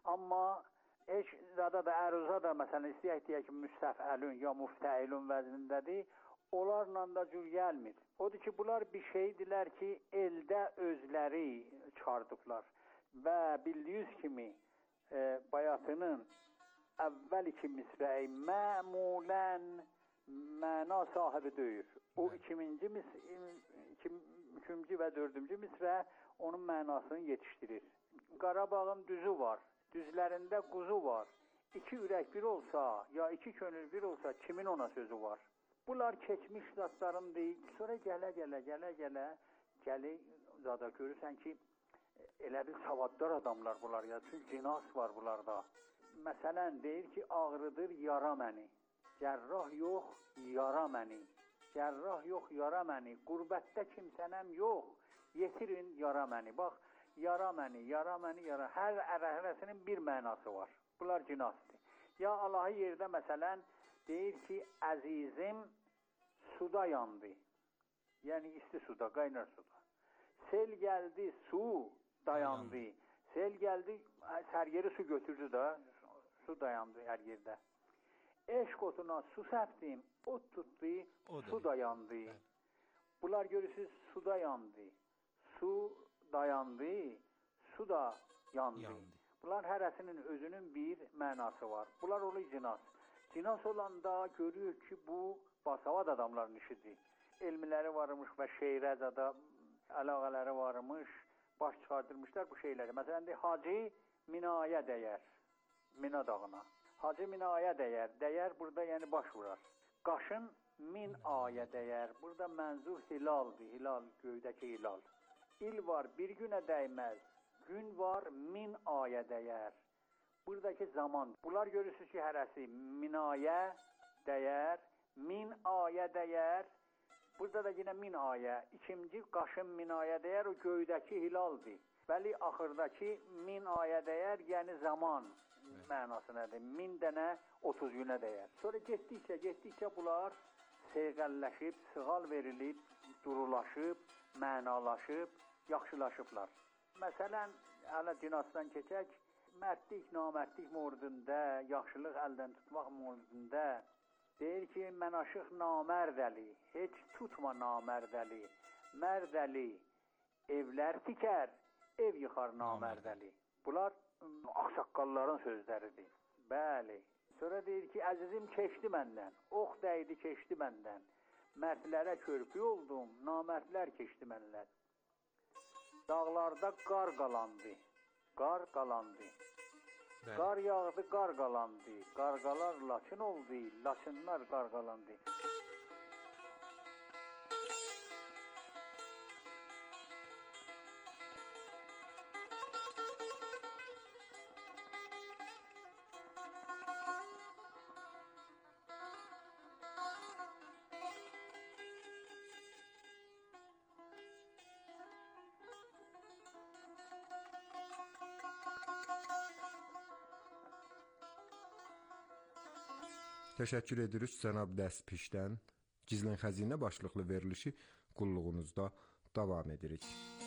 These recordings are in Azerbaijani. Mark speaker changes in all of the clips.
Speaker 1: Amma eş zada da əruza da məsələn istəyək deyək ki, müstəfəlün ya müftəilün vəznindədir, onlarla da cür gəlmir. Odur ki, bunlar bir şeydirlər ki, eldə özləri çıxardıblar və bildiyiniz kimi bayatının əvvəl iki misrəyi məmulən məna sahibi deyir. O üçüncü və dördüncü misrə onun mənasını yetişdirir. Qarabağın düzü var, düzlərində quzu var. İki ürək bir olsa, ya iki könül bir olsa, kimin ona sözü var? Bunlar keçmiş zatların deyil. Sonra gələ zada görürsən ki, elə bir savaddar adamlar bunlar ya. Çünki cinas var bunlarda. Məsələn, deyir ki, ağrıdır yara məni. Cərrah yox, yara məni. Cərrah yox, yara məni. Qurbətdə kimsənəm yox, yetirin yara məni. Bax, yara məni, yara məni, yara. Hər ərəhrəsinin bir mənası var. Bunlar cinasdır. Ya Allahı yerdə məsələn deyir ki, əzizim suda yandı. Yəni isti suda, qaynar suda. Sel gəldi, su dayandı. Sel gəldi, hər yeri su götürdü də, su dayandı hər yerdə. Eşq otuna su səpdim, ot tutdu, su dayandı. Bunlar görürsünüz, suda yandı. Su dayandı, su da yandı. Bunlar hərəsinin özünün bir mənası var. Bunlar olur cinas. Cinas olanda görürük ki, bu basavad adamların işidir. Elmiləri varmış və şeirəzada əlaqələri varmış, baş çıxardırmışlar bu şeyləri. Məsələn, Hacı Minaya dəyər, Mina dağına. Hacı Minaya dəyər, dəyər burada yəni baş vurar. Qaşın min aya dəyər, burada mənzur hilaldır, hilal, göydəki hilal. İl var, bir günə dəyməz, gün var, min aya dəyər. Buradakı zaman, bunlar görürsünüz ki, hərəsi minaya dəyər, min aya dəyər. Burada da yine min aya, ikinci qaşın min aya dəyər, o göydəki hilaldır. Bəli, axırdakı min aya dəyər, yəni zaman mənasındadır. 1000 dənə 30 günə dəyər. Sonra getdikcə bunlar seyğəlləşib, sığal verilib, durulaşıb, mənalaşıb, yaxşılaşıblar. Məsələn, hələ cinasdan keçək, mərdlik, namərdlik mordunda, yaxşılıq əldən tutmaq mordunda deyir ki, mən aşıq namərdəli, heç tutma namərdəli, mərdəli, evlər tikər, ev yıxar namərdəli. Bunlar ağsaqqalların sözləridir. Bəli. Sonra deyir ki, əzizim keçdi məndən, ox dəydi keçdi məndən, mərdlərə körpü oldum, namərdlər keçdi məndən. Dağlarda qar qalandı, qar qalandı. Qar yağdı, qar qalandı, qarqalar laçın oldu, laçınlar qarqalandı.
Speaker 2: Təşəkkür edirik cənab Dəstpişdən. Gizlin Xəzinə başlıqlı verilişi qulluğunuzda davam edirik.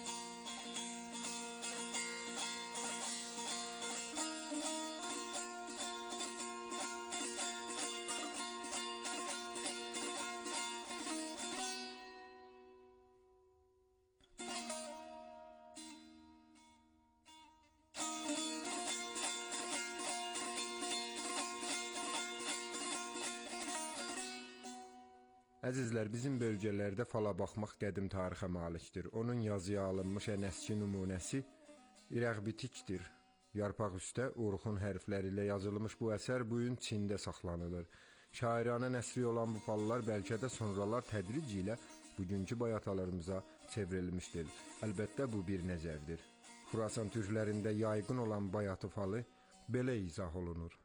Speaker 2: Əzizlər, bizim bölgələrdə fala baxmaq qədim tarixə malikdir. Onun yazıya alınmış ən əski nümunəsi İrəğbitikdir. Yarpaq üstə Urxun hərfləri ilə yazılmış bu əsər bu gün Çində saxlanılır. Şairanə nəsri olan bu fallar bəlkə də sonralar tədrici ilə bugünkü bayatalarımıza çevrilmişdir. Əlbəttə bu bir nəzərdir. Xurasan türklərində yaygın olan bayatı falı belə izah olunur.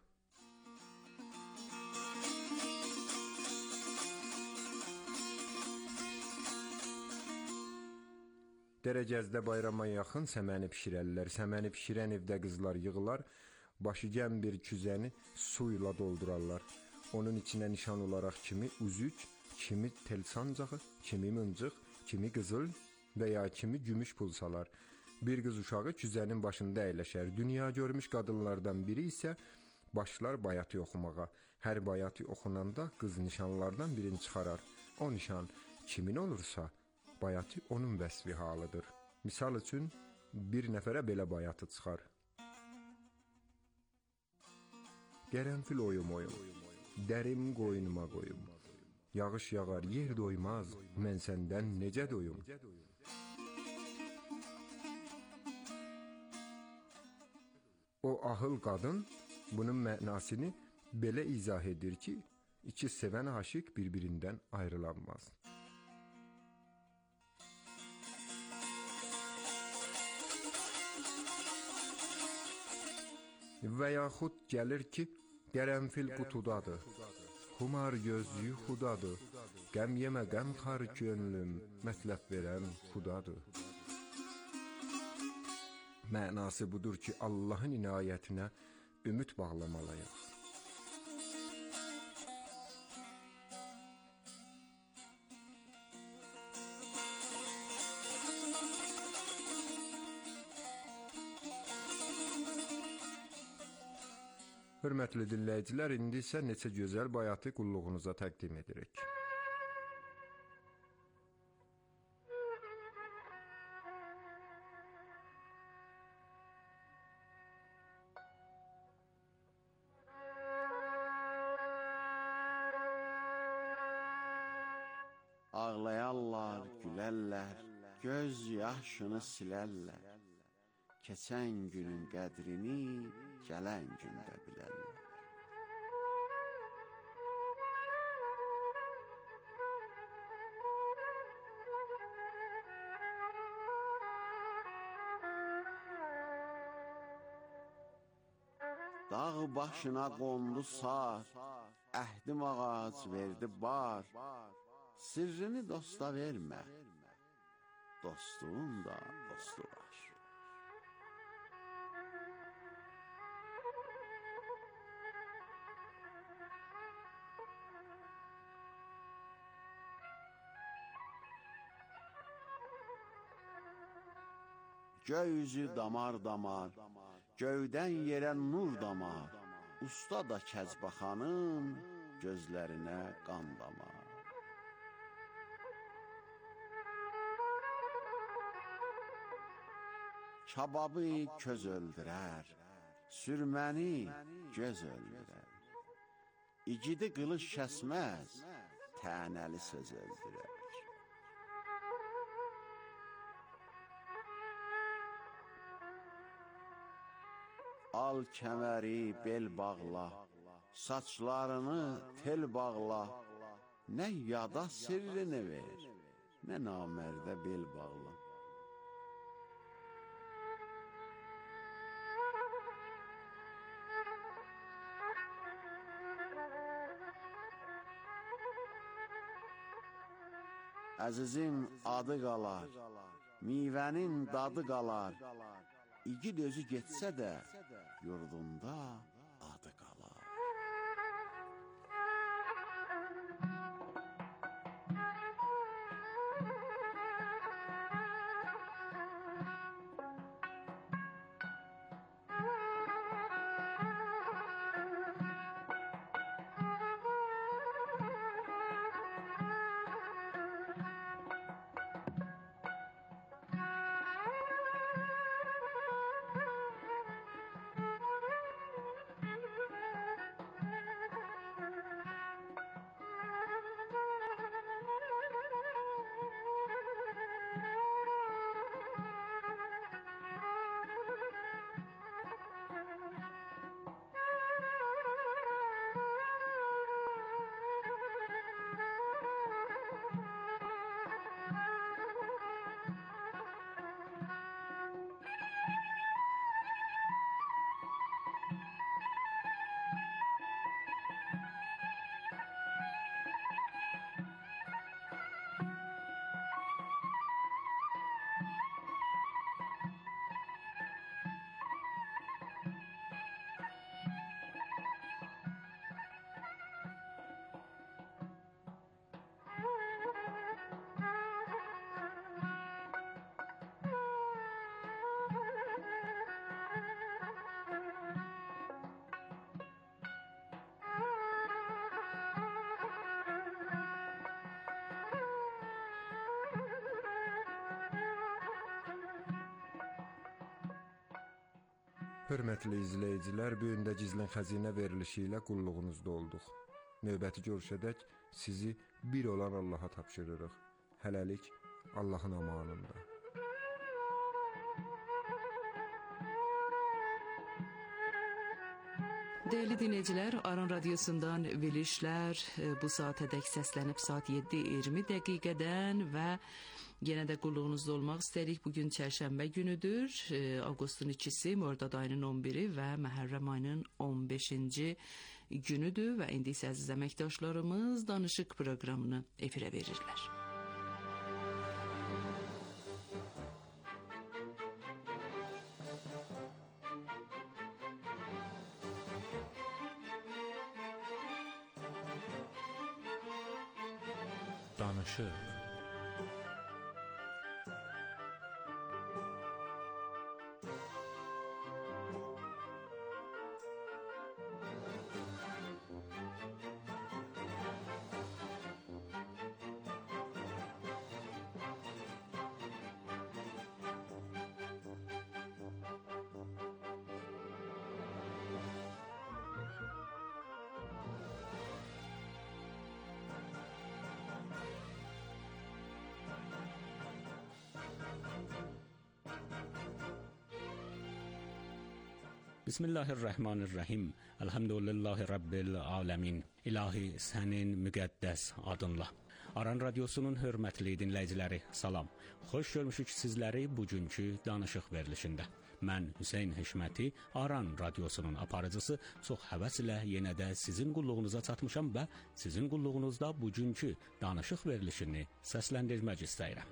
Speaker 2: Dərəcəzdə bayrama yaxın səməni pişirərlər. Səməni pişirən evdə qızlar yığılar, başı gəm bir küzəni su ilə doldurarlar. Onun içinə nişan olaraq kimi üzük, kimi tel sancağı, kimi mıncıq, kimi qızıl və ya kimi gümüş pul salar. Bir qız uşağı küzənin başında əyləşər. Dünya görmüş qadınlardan biri isə başlar bayatı oxumağa. Hər bayatı oxunanda qız nişanlardan birini çıxarar. O nişan kimin olursa, bayatı onun vəsfi halıdır. Misal üçün, bir nəfərə belə bayatı çıxar. Qərənfil oyum, dərim qoynuma qoyum. Yağış yağar, yer doymaz, mən səndən necə doyum? O ahıl qadın bunun mənasını belə izah edir ki, iki sevən aşiq bir-birindən ayrılanmaz. Və yaxud gəlir ki, qərənfil qutudadır, xumar göz yuxudadır, qəm yemə qəm xar könlüm, mətləb verən xudadır. Mənası budur ki, Allahın inayətinə ümid bağlamalıyıq. Hörmətli dinləyicilər, indi isə neçə gözəl bayatı qulluğunuza təqdim edirik.
Speaker 3: Ağlayarlar, gülərlər, göz yaşını silərlər. Keçən günün qədrini gələn gündə bilərlər. Dağ başına qondu sar, əhdim ağac verdi bar. Sirrini dosta vermə, dostluğun da dostu var. Göy üzü damar damar, göydən yerə nur damar. Usta da Kəzbaxanın gözlərinə qan damar. Kababı köz öldürər, sürməni göz öldürər. İgidi qılış kəsməz, tənəli söz öldürər. Al kəməri bel bağla, saçlarını tel bağla. Nə yada sirrini ver, nə namərdə bel bağla. Əzizin adı qalar, meyvənin dadı qalar. İgid özü getsə də, yurdunda adı qalar.
Speaker 2: Hörmətli izləyicilər, bu gün də Gizlin Xəzinə verilişi ilə qulluğunuzda olduq. Növbəti görüşədək sizi bir olan Allaha tapşırırıq. Hələlik Allahın amanında.
Speaker 4: Değerli dinleyiciler, Aran Radyosu'ndan verilişler bu saate dek səslənib saat 7:20 dəqiqədən və yenə də qulluğunuzda olmaq istəyirik. Bugün çərşənbə günüdür. Avqustun 2-si, Mordad ayının 11-i və Məhərrəm ayının 15-ci günüdür və indi isə əziz əməkdaşlarımız Danışıq proqramını efirə verirlər.
Speaker 5: Danışıq. Bismillahirrahmanirrahim. Elhamdülillahi Rabbil alemin. İlahi sənin müqəddəs adınla. Aran Radyosu'nun hörmətli dinləyiciləri, salam. Xoş görmüşük sizləri bugünkü danışıq verilişində. Mən Hüseyn Hişməti, Aran Radyosu'nun aparıcısı, çox həvəs ilə yenə də sizin qulluğunuza çatmışam və sizin qulluğunuzda bugünkü danışıq verilişini səsləndirmək istəyirəm.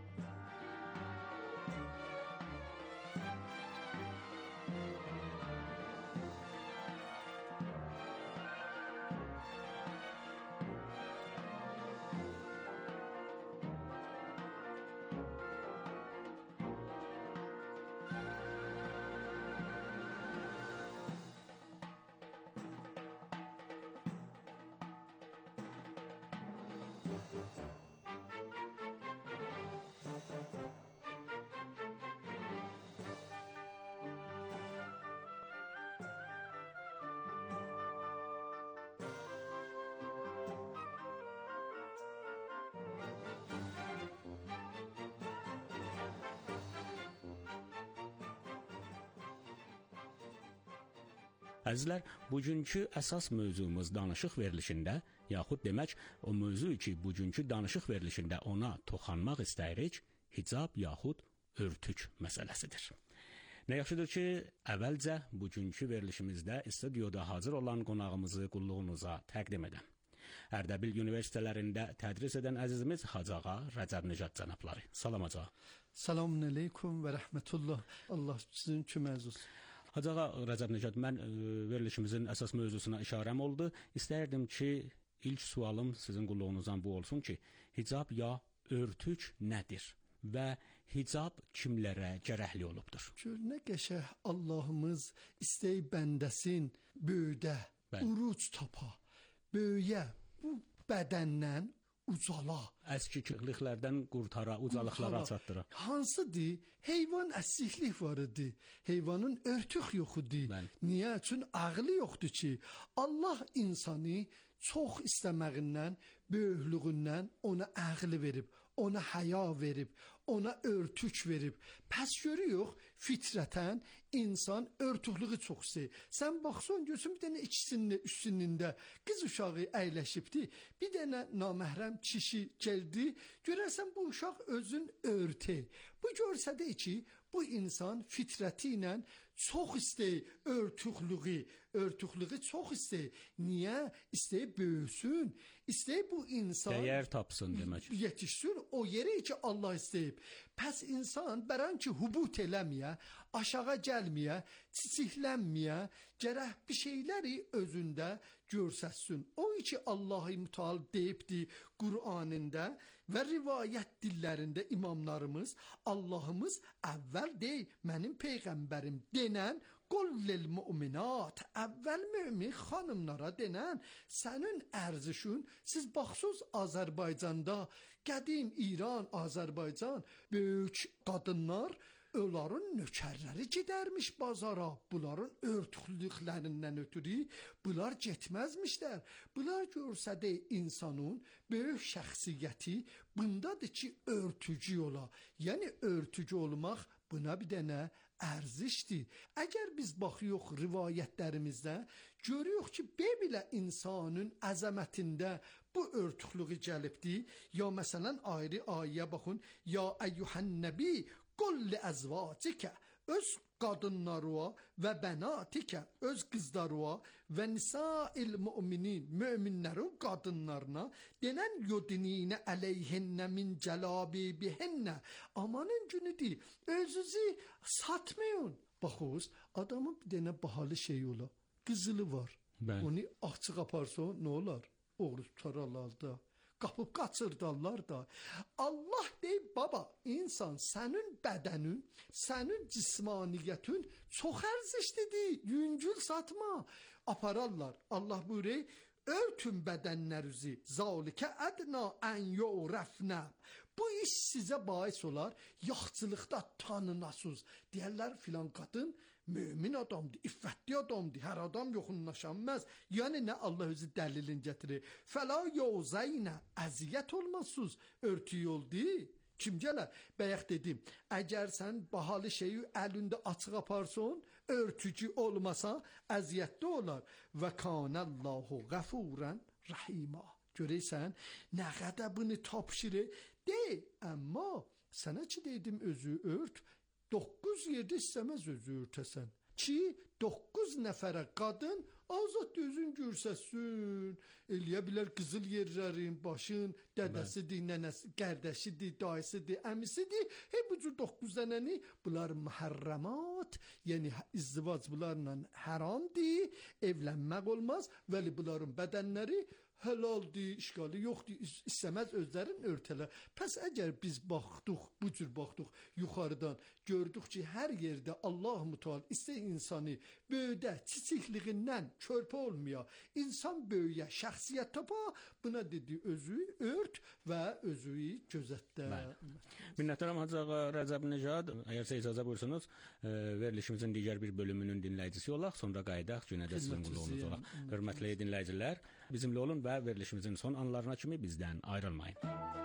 Speaker 5: Əzizlər, bugünkü əsas mövzumuz danışıq verilişində, yaxud demək, o mövzu ki, bugünkü danışıq verilişində ona toxanmaq istəyirik, hicab yaxud örtük məsələsidir. Nə yaxşıdır ki, əvvəlcə bugünkü verilişimizdə studiyada hazır olan qonağımızı qulluğunuza təqdim edəm. Ərdəbil universitetlərində tədris edən əzizimiz Hacı Ağa Rəcəb Nicat cənabları. Salam Hacı Ağa.
Speaker 6: Selamun aleyküm və rəhmətullah. Allah sizin köməyiniz olsun.
Speaker 5: Hacı Ağa Rəcəb Nicat, mən verilişimizin əsas mövzusuna işarəm oldu. İstərdim ki, ilk sualım sizin qulluğunuzdan bu olsun ki, hicab ya örtük nədir və hicab kimlərə gərəkli olubdur?
Speaker 6: Gör, nə qəşəng Allahımız istəy bəndəsin böyüdə, uruc tapa, böyüyə, bu bədəndən ucala.
Speaker 5: Əskikliklərdən qurtara, ucalıqlara çatdıra.
Speaker 6: Hansıdır? Heyvan əsliklik var idi. Heyvanın örtük yox idi. Niyə? Çünki ağlı yoxdur ki, Allah insanı çox istəməyindən, böyüklüğündən ona ağlı verib, ona həya verib, ona örtük verib. Pəs görüyoruz, fitrətən insan örtüklüğü çox istəyir. Sən baxsan, görsən bir dənə ikisinin üstünlüyündə qız uşağı əyləşibdi, bir dənə naməhrəm kişi gəldi, görərsən bu uşaq özün örtü. Bu görsədə ki, bu insan fitrəti ilə çox istəyir örtüklüğü çox istəyir. Niyə? İstəyir böyüsün, istəyir bu insan
Speaker 5: dəyər tapsın demək.
Speaker 6: Yetişsin o yeri ki Allah istəyib. Pəs insan bərən ki hubut eləməyə, aşağı gəlməyə, çiçiklənməyə, gərək bir şeyləri özündə görsəsin. O ki Allah-u Müteal deyibdi Qur'anında və rivayət dillərində imamlarımız, Allahımız əvvəl deyil, mənim peyğəmbərim denən Qul lil müminat, əvvəl mümin xanımlara denən, sənin ərzişün, siz baxsınız Azərbaycanda, qədim İran, Azərbaycan, böyük qadınlar onların nökərləri gedərmiş bazara. Bunların örtüklüklərindən ötürü bunlar getməzmişlər. Bunlar görsə də insanın böyük şəxsiyyəti bundadır ki, örtücü ola. Yəni örtücü olmaq buna bir dənə ərzişdir. Əgər biz baxıyıq rivayətlərimizdə, görürük ki, belə insanın əzəmətində bu örtüklüğü gəlibdir. Ya məsələn ayrı ayəyə baxın. Ya eyyuhən nəbi qul li əzvacikə, öz qadınlarına və bənatikə, öz qızlarına və nisail müminin, möminlərin qadınlarına denən yudinine əleyhinnə min cəlabibihinnə. Amanın günüdür, özünüzü satmayın. Baxınız, adamın bir dənə bahalı şey ola, qızılı var. Onu açıq aparsa nə olar? Oğru tutarlar da. Qapıb qaçırdarlar da. Allah deyib, baba, insan sənin bədənin, sənin cismaniyyətin çox ərzişlidir, yüngül satma. Apararlar. Allah buyuruyor, örtün bədənlərinizi, zalikə ədna ən yu'rafna. Bu iş sizə bais olar, yaxçılıqda tanınasınız. Deyərlər filan qadın mümin adamdır, iffətli adamdır, hər adam yoxunlaşanmaz. Yəni nə Allah özü dəlilin gətirir. Fəla yozaynə, əziyyət olmasınız, örtü yoldu. Kim gələr? Bəyək dedim, əgər sən bahalı şeyi əlində açıq aparsan, örtücü olmasa, əziyyətli olar. Və kanəllahu qəfurən rəhimə. Görəysən, nə qədər bunu tapşırır? De, amma sənə ki dedim özü ört, 9 yerdə istəməz özü örtəsən. Ki 9 nəfərə qadın azad özün görsəsin. Eləyə bilər qızıl yerlərin, başın, dədəsidir, nənəsi, qərdəşidir, dayısıdır, əmisidir. Bu cür 9 dənəni bunlar mühərrəmat, yəni izdivac bunlarla haramdır, evlənmək olmaz. Vəli bunların bədənləri helaldir, işgali yoxdur, istəməz özlərin örtələr. Pəs əgər biz baxdıq, bu cür baxdıq yuxarıdan, gördük ki, hər yerdə Allah-u Teala istər insanı böyüdə, çiçikliğindən körpə olmaya, insan böyüyə, şəxsiyyət tapa, buna dedi özü ört və özü gözətdə.
Speaker 5: Minnətdaram Hacı Ağa Rəcəb Necad. Əgərsə icazə buyursunuz, verilişimizin digər bir bölümünün dinləyicisi olaq, sonra qayıdaq, günə də sizin qulluğunuz olaq. Hörmətli dinləyicilər, bizimlə olun və verilişimizin son anlarına kimi bizdən ayrılmayın.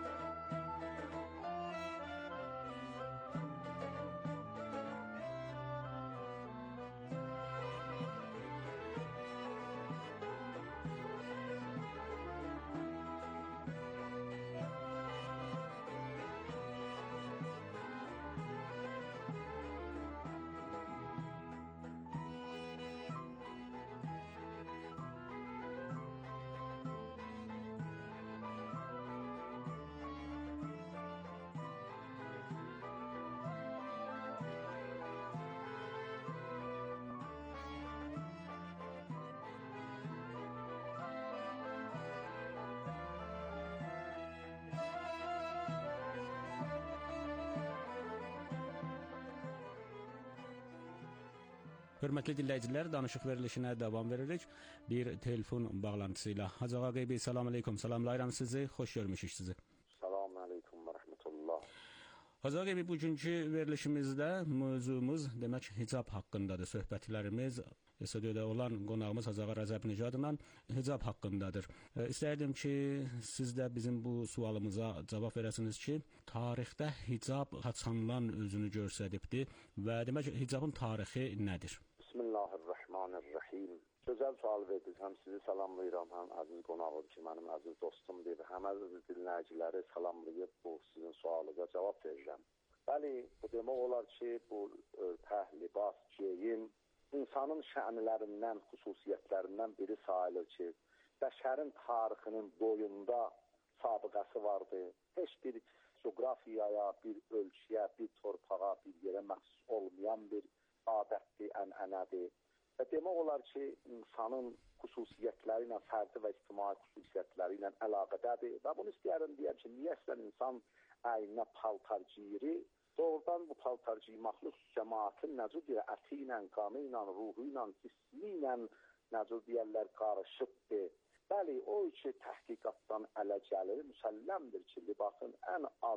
Speaker 5: Hörmətli dinləyicilər, danışıq verilişinə davam veririk. Bir telefon bağlantısı ilə. Hacı Ağa Qeybi, salam aleykum, salamlayıram sizi, xoş görmüşük sizi.
Speaker 7: Salam aleykum və rəhmətullah.
Speaker 5: Hacı Ağa Qeybi, bugünkü verilişimizdə mövzumuz demək hicab haqqındadır. Söhbətlərimiz stüdiyada olan qonağımız Hacı Ağa Rəcəb Necadla hicab haqqındadır. İstərdim ki, siz də bizim bu sualımıza cavab verəsiniz ki, tarixdə hicab haçandan özünü göstəribdir və demək hicabın tarixi nədir?
Speaker 7: Bismillahirrahmanirrahim. Gözəl sual verdiniz. Həm sizi salamlayıram, həm əziz qonağım ki, mənim əziz dostumdur. Həm əziz dinləyiciləri salamlayıb bu sizin sualıza cavab verirəm. Bəli, bu demək olar ki, bu örtək, libas, geyim insanın şənlərindən, xüsusiyyətlərindən biri sayılır ki, bəşərin tarixinin boyunda sabiqəsi vardır. Heç bir coğrafiyaya, bir ölçüyə, bir torpağa, bir yerə məxsus olmayan bir adətdir, ənənədir. Və demək olar ki, insanın xüsusiyyətləri ilə, fərdi və ictimai xüsusiyyətləri ilə əlaqədədir. Və bunu istəyərəm deyəm ki, niyyəsən insan əyninə paltar giyiri, doğrudan bu paltar giymaqlıq cəmaatın necə deyir, əti ilə, qanı ilə, ruhu ilə, cismi ilə necə deyərlər, qarışıqdır. Bəli, o ki, təhqiqatdan ələ gəlir, müsəlləmdir ki, libasın ən az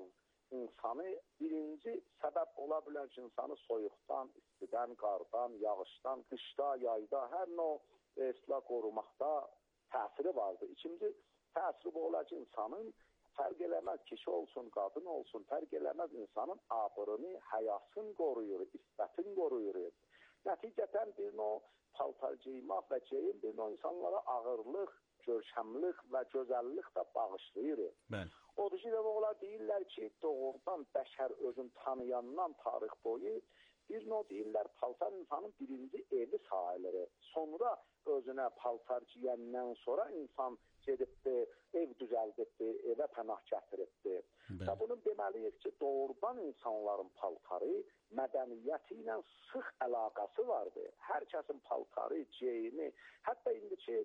Speaker 7: insanı birinci səbəb ola bilər ki, insanı soyuqdan, istidən, qardan, yağışdan, qışda, yayda, hər növ qorumaqda təsiri vardır. İkinci təsiri bu olar ki, insanın fərq eləməz, kişi olsun, qadın olsun, fərq eləməz insanın abırını, həyasını qoruyur, iffətini qoruyur. Nəticətən bir növ paltar geymək və geyim bir növ insanlara ağırlıq, görkəmlik və gözəllik də bağışlayır. Odur ki, onlar deyirlər ki, doğrudan bəşər özünü tanıyandan tarix boyu bir növ deyirlər, paltar insanın birinci evi sayılır. Sonra özünə paltar giyəndən sonra insan gedibdi, ev düzəldibdi, evə pənah gətiribdi. Və bunun deməliyik ki, doğrudan insanların paltarı mədəniyyəti ilə sıx əlaqəsi vardır. Hər kəsin paltarı, geyimi, hətta indiki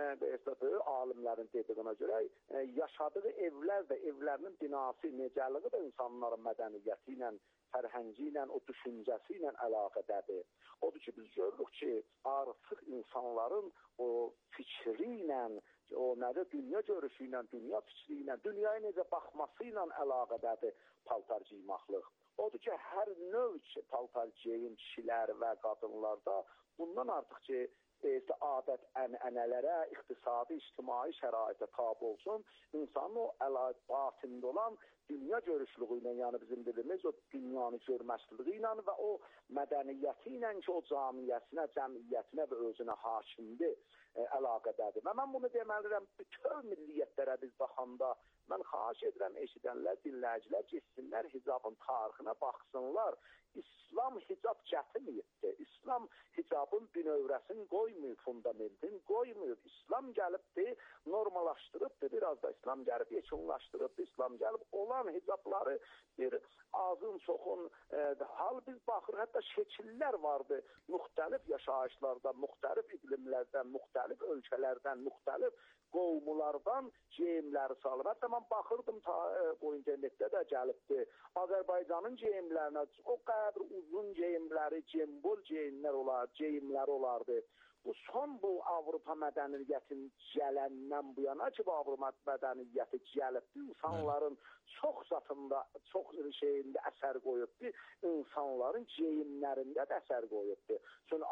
Speaker 7: alimlərin dediyinə görə yaşadığı evlər və evlərinin binası, necəliyi də insanların mədəniyyəti ilə, fərhəngi ilə, o düşüncəsi ilə əlaqədədir. Odur ki, biz görürük ki, artıq insanların o fikri ilə, o nədir, dünya görüşü ilə, dünya fikri ilə, dünyaya necə baxması ilə əlaqədədir paltar giymaqlıq. Odur ki, hər növ paltar geyim kişilər və qadınlarda bundan artıq ki, adət ənənələrə, iqtisadi, ictimai şəraitə tabi olsun, insanın o batində olan dünya görüşlüyü ilə, yəni bizim dediyimiz o dünyanı görməşliyi ilə və o mədəniyyəti ilə ki, o camiyyətinə, cəmiyyətinə və özünə hakimdir, əlaqədədir. Və mən bunu deməliyəm, bütün milliyyətlərə biz baxanda, mən xahiş edirəm, eşidənlər, dinləyicilər getsinlər, hicabın tarixinə baxsınlar. İslam hicab gətirməyibdir. İslam hicabın bünövrəsini qoymuyor, fundamentin qoymuyor. İslam gəlibdir, normallaşdırıbdır, biraz da İslam gəlib yekunlaşdırıbdır. İslam gəlib olan hicabları bir azın, çoxun, hal biz baxırıq, hətta şəkillər vardır. Müxtəlif yaşayışlardan, müxtəlif iqlimlərdən, müxtəlif ölkələrdən, müxtəlif qovmulardan geyimləri salır. Hətta mən baxırdım, bu internetdə də gəlibdir. Azərbaycanın geyimlərinə o qədər uzun geyimləri, cembol geyimləri olardı. Bu son bu Avropa mədəniyyətinin gələndən bu yana ki, bu Avropa mədəniyyəti gəlibdir, insanların çox zatında, çox şeyində əsər qoyubdur, insanların geyimlərində də əsər qoyubdur. Çünki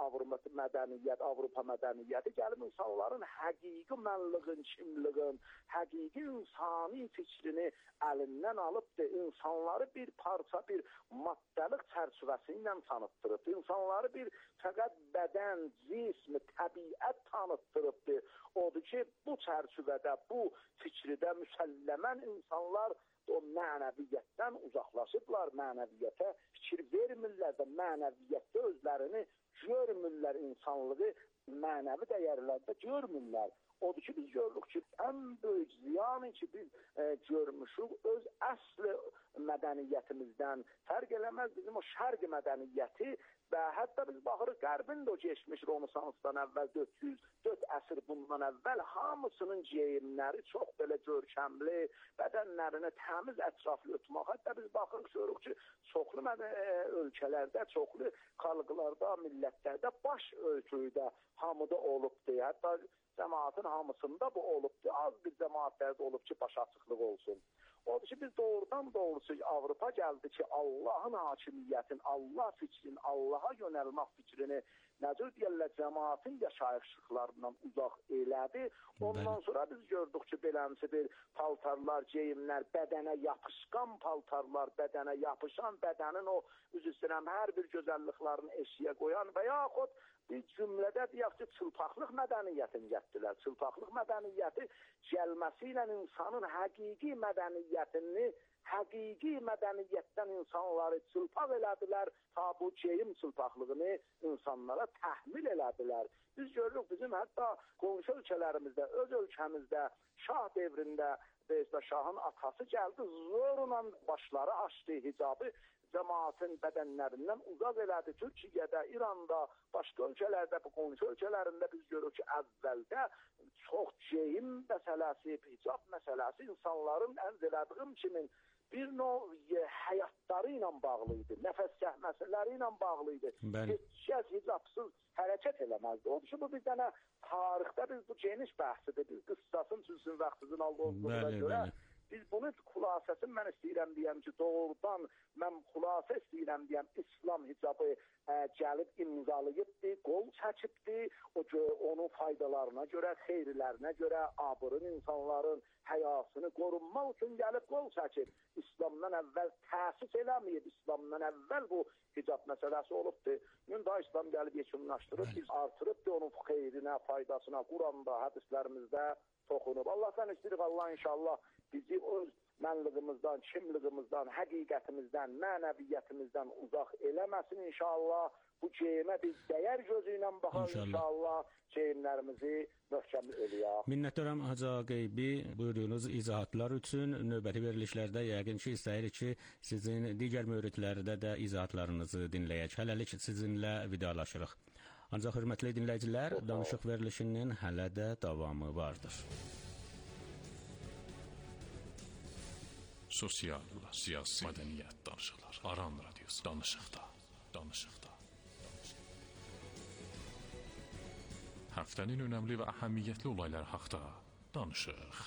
Speaker 7: Avropa mədəniyyəti gəlib insanların həqiqi mənliğin, kimliğin, həqiqi insani fikrini əlindən alıbdır, insanları bir parça, bir maddəlik çərçivəsi ilə tanıtdırıbdır, insanları bir fəqət bədən, cism, təbiət tanıtdırıbdır. Odur ki, bu çərçivədə, bu fikridə müsəlləmən insanlar o mənəviyyətdən uzaqlaşıblar, mənəviyyətə fikir vermirlər və mənəviyyətdə özlərini görmürlər, insanlığı mənəvi dəyərlərdə görmürlər. Odur ki, biz görürük ki, ən böyük ziyanı ki, biz görmüşük öz əsli mədəniyyətimizdən fərq eləməz bizim o şərq mədəniyyəti və hətta biz baxırıq qərbin də o geçmiş Rönesansdan əvvəl 404 əsr bundan əvvəl hamısının geyimləri çox belə görkəmli, bədənlərini təmiz ətraflı ötmək. Hətta biz baxırıq, görürük ki, çoxlu ölkələrdə, çoxlu xalqlarda, millətlərdə baş örtüyü hamıda olubdur. Hətta cəmaatın hamısında bu olubdur. Az bir cəmaatlərdə olub ki, baş açıqlıq olsun. Odur ki, biz doğrudan doğrusu Avropa gəldi ki, Allahın hakimiyyətin, Allah fikrin, Allaha yönəlmək fikrini necə deyirlər, cəmaatın yaşayışlıqlarından uzaq elədi. Ondan sonra biz gördük ki, beləmsi bir paltarlar, geyimlər, bədənə yapışqan paltarlar, bədənə yapışan, bədənin o, üzr istəyirəm, hər bir gözəlliklərini eşiyə qoyan və yaxud bir cümlədə deyək ki, çılpaqlıq mədəniyyətini gətirdilər. Çılpaqlıq mədəniyyəti gəlməsi ilə insanın həqiqi mədəniyyətini, həqiqi mədəniyyətdən insanları çılpaq elədilər, ta bu geyim çılpaqlığını insanlara təhmil elədilər. Biz görürük, bizim hətta qonşu ölkələrimizdə, öz ölkəmizdə, şah devrində, şahın atası gəldi, zorla başları açdı, hicabı cəmaatın bədənlərindən uzaq elədi. Türkiyədə, İranda, başqa ölkələrdə, bu qonşu ölkələrində biz görürük ki, əvvəldə çox geyim məsələsi, hicab məsələsi insanların ən elədiyim kimi bir növ həyatları ilə bağlı idi, nəfəs çəkmələri ilə bağlı idi. Heç kəs hicabsız hərəkət eləməzdi. Odur ki, bu bir dənə tarixdə biz bu geniş bəhsidir. Biz qıssasın, tülsün vaxtımızın olduğuna görə Biz bunun xülasəsini mən istəyirəm deyəm ki, doğrudan mən xülasə istəyirəm deyəm, İslam hicabı gəlib imzalayıbdır, qol çəkibdir, onun faydalarına görə, xeyirlərinə görə, abırın insanların həyasını qorunmaq üçün gəlib qol çəkib. İslamdan əvvəl təsis eləməyib, İslamdan əvvəl bu hicab məsələsi olubdur. Gün da İslam gəlib yekunlaşdırıb, biz artırıbdır onun xeyrinə, faydasına, Quranda, hədislərimizdə toxunub. Allahdan istəyirik, Allah inşallah bizi öz mənliğimizdən, kimliğimizdən, həqiqətimizdən, mənəviyyətimizdən uzaq eləməsin inşallah. Bu geyimə biz dəyər gözü ilə baxaq inşallah, geyimlərimizi möhkəm eləyək.
Speaker 5: Minnətdaram Hacı Ağa Qeybi buyurduğunuz izahatlar üçün. Növbəti verilişlərdə yəqin ki, istəyirik ki, sizin digər müridlərdə də izahatlarınızı dinləyək. Hələlik sizinlə vidalaşırıq. Ancaq hörmətli dinləyicilər, danışıq verilişinin hələ də davamı vardır.
Speaker 8: Sosial, siyasi, mədəniyyət danışıqlar. Aran radiosu danışıqda. Həftənin önəmli və əhəmiyyətli olaylar haqda danışıq.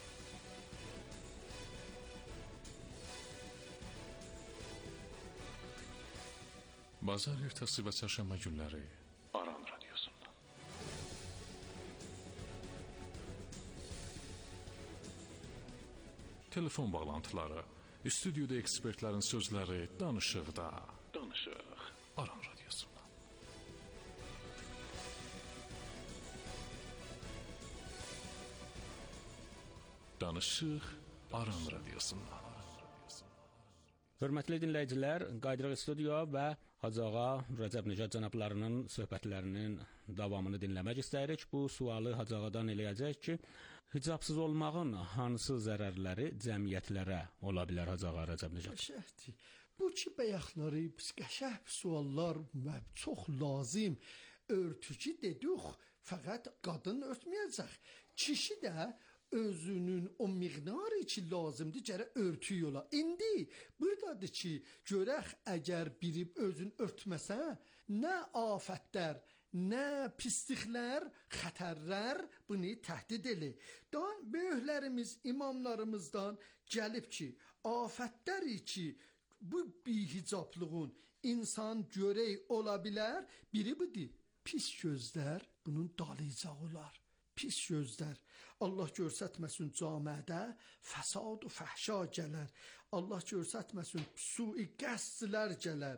Speaker 8: Bazar ertəsi və çərşənbə günləri Aran radiosunda. Telefon bağlantıları, stüdyoda ekspertlərin sözləri danışıqda. Aran radiosunda. Danışıq Aran radiosunda.
Speaker 5: Hörmətli dinləyicilər, qayıdırıq studiyoya və Hacı Ağa Rəcəb Nicat cənablarının söhbətlərinin davamını dinləmək istəyirik. Bu sualı Hacı Ağadan eləyəcək ki, hicabsız olmağın hansı zərərləri cəmiyyətlərə ola bilər Hacı Ağa Rəcəb Nicat?
Speaker 6: Bu ki bəyəxləri, qəşəng suallar və çox lazım örtücü dedik, fəqət qadın örtməyəcək. Kişi də özünün o miqdarı ki lazımdır gərək örtü yola. İndi buradadır ki, görək əgər biri özün örtməsə, nə afətlər, nə pisliklər, xətərlər bunu təhdid edir. Dan böyüklərimiz, imamlarımızdan gəlib ki, afətlər ki, bu bihicablığın insan görək ola bilər, biri budur, pis gözlər bunun dalıcaq olar. Pis gözlər. Allah görsətməsin camiədə fəsad və fəhşa gələr. Allah görsətməsin sui qəsdlər gələr.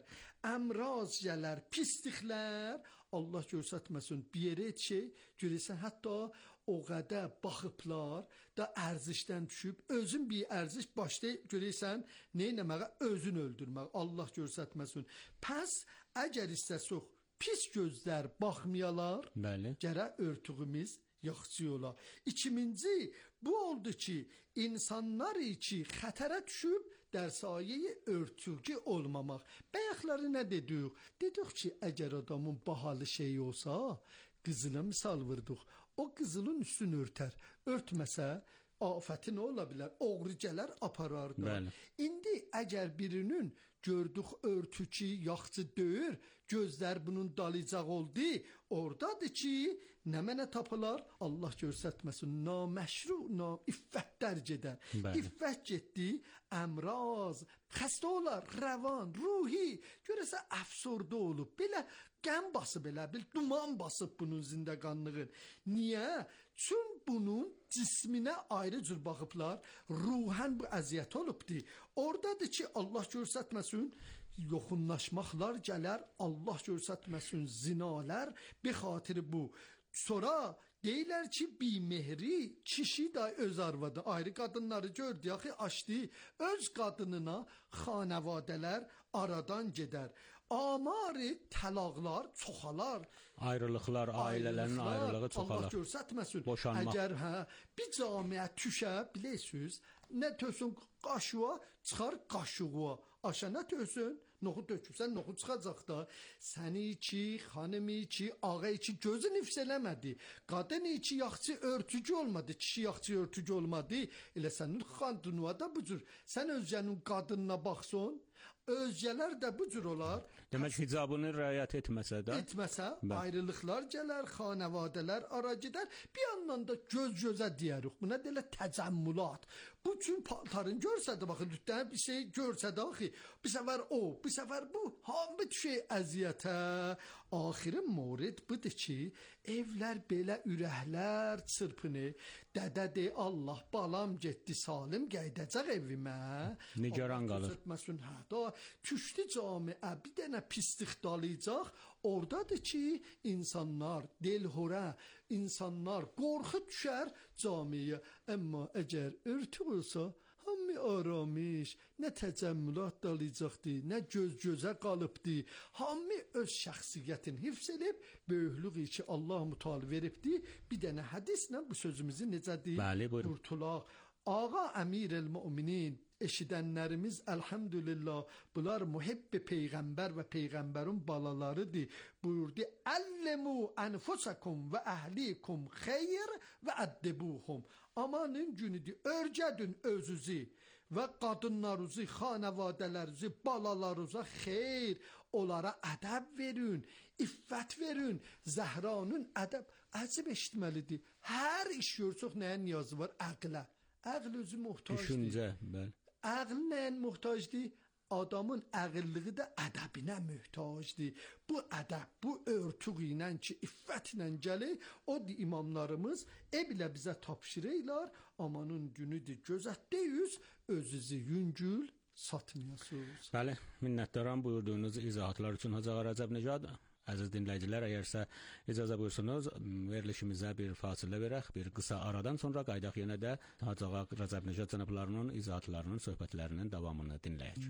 Speaker 6: Əmraz gələr, pisliklər. Allah görsətməsin bir yerə şey, görürsən hətta o qədər baxıblar da ərzişdən düşüb, özün bir ərziş başlayıb görürsən, neynəməyə özün öldürmək. Allah görsətməsin. Pəs əgər istəsək pis gözlər baxmayalar, gərək örtüğümüz yaxşı ola. İkinci, bu oldu ki, insanlar ki xətərə düşüb, dərsayəyə örtülgü olmamaq. Bəyəkləri nə dedik? Dedik ki, əgər adamın bahalı şeyi olsa, qızına misal vurduk. O qızılın üstünü örtər. Örtməsə, afəti nə ola bilər? Oğru gələr, aparardı. İndi əgər birinin gördük örtücü, yaxşı döyür, gözlər bunun dalıcaq oldu, oradadır ki, nə mənə tapılar? Allah görsətməsin, naməşru, iffətlər gedər. İffət getdi, əmraz, xəstə olar, rəvan, ruhi, görəsə əfsurda olub, belə qəm basıb elə bil, duman basıb bunun zindəqanlığın. Niyə? Çün bunun cisminə ayrı cür baxıblar, ruhən bu əziyyət olubdur. Oradadır ki, Allah görsətməsin, yoxunlaşmaqlar gələr, Allah görsətməsin zinalar, bir xatiri bu. Sonra deyirlər ki, bimehri kişi də öz arvadı, ayrı qadınları gördü, yaxı açdı, öz qadınına xanəvadələr aradan gedər. Amarı təlaqlar çoxalar.
Speaker 5: Ayrılıqlar, ailələrin ayrılığı çoxalar.
Speaker 6: Allah görsətməsin.
Speaker 5: Boşanmaq.
Speaker 6: Əgər bir camiə tüşə, biləsiniz, nə tösün qaşığa, çıxar qaşığa. Aşa nə tösün? Noxud tökübsən, noxud çıxacaq da. Səni ki, xanımı ki, ağa ki, gözün ifs eləmədi. Qadın ki, yaxçı örtücü olmadı, kişi yaxçı örtücü olmadı. Elə sənin xandunua da bu cür. Sən özcənin qadınına baxsın, Özgələr də bu cür olar.
Speaker 5: Demək hicabını riayət etməsə də,
Speaker 6: ayrılıqlar gələr, xanavadələr ara gedər. Bir yandan da göz-gözə deyərik. Buna deyilə təcəmmülat. Bu cür paltarın görsə də baxın, lütfən bir şey görsə də axı, bir səfər o, bir səfər bu, hamı düşə əziyyətə. Axırı mورد budur ki, evlər belə ürəklər çırpını. Dədə de Allah balam getdi salim gəydəcək evimə.
Speaker 5: Nigaran qalır.
Speaker 6: Tüşlü camiə bir dənə pislik dalayacaq. Oradadır ki, insanlar delhora, insanlar qorxu düşər camiyə. Amma əgər örtük olsa, hamı aramış, nə təcəmmülat dalayacaqdı, nə göz-gözə qalıbdı. Hamı öz şəxsiyyətini hifz edib, böyüklüyü ki Allah mütəal veribdi. Bir dənə hədislə bu sözümüzü necədir?
Speaker 5: Bəli, buyurun.
Speaker 6: Qurtulaq. Ağa Əmirəl-Möminin eşidənlərimiz elhamdülillah bunlar muhibbi peyğəmbər və peyğəmbərin balalarıdır. Buyurdu: "Əllimu anfusakum və əhlikum xeyr və əddibuhum." Amanın günüdür. Örgədin özünüzü və qadınlarınızı, xanavadələrinizi, balalarınıza xeyr, onlara ədəb verin, iffət verin. Zəhranın ədəb əcib eşitməlidir. Hər iş görsək nəyə niyazı var? Əqlə. Əql özü muhtacdır.
Speaker 5: Düşüncə, bəli.
Speaker 6: Əql nəyə muhtacdır? Adamın əqilliyi də ədəbinə möhtacdır. Bu ədəb, bu örtüq ilə ki, iffət ilə gəlir, o imamlarımız elə bizə tapşırırlar. Amanın günüdür, gözətdəyiz, özünüzü yüngül satmayasınız.
Speaker 5: Bəli, minnətdaram buyurduğunuz izahatlar üçün Hacı Ağa Rəcəb Nəcad. Əziz dinləyicilər, əgərsə icazə buyursunuz, verilişimizə bir fasilə verək, bir qısa aradan sonra qaydaq yenə də Hacı Ağa Rəcəb Nəcad cənablarının izahatlarının, söhbətlərinin davamını dinləyək.